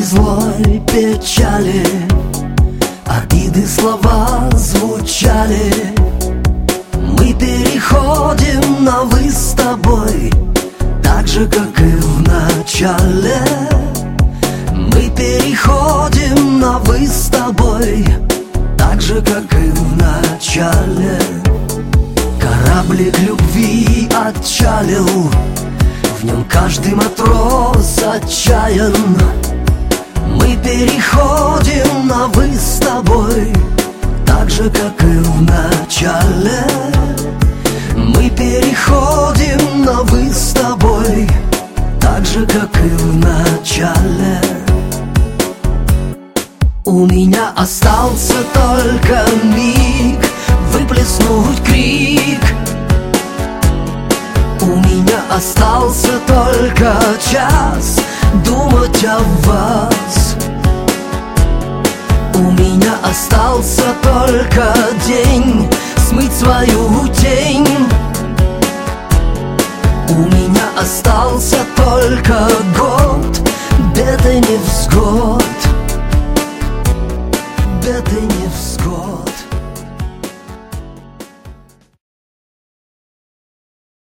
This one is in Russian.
злой печали, обиды слова звучали. Мы переходим на «вы» с тобой, так же, как и в начале. Мы переходим на «вы» с тобой, так же, как и в начале. Кораблик любви отчалил, в нем каждый матрос отчаян. Мы переходим на «вы» с тобой, так же, как и в начале. Мы переходим на «вы» с тобой, так же, как и в начале. У меня остался только миг выплеснуть крик. У меня остался только час думать о вас. У меня остался только день смыть свою тень. У меня остался только год бед и невзгод, бед и невзгод.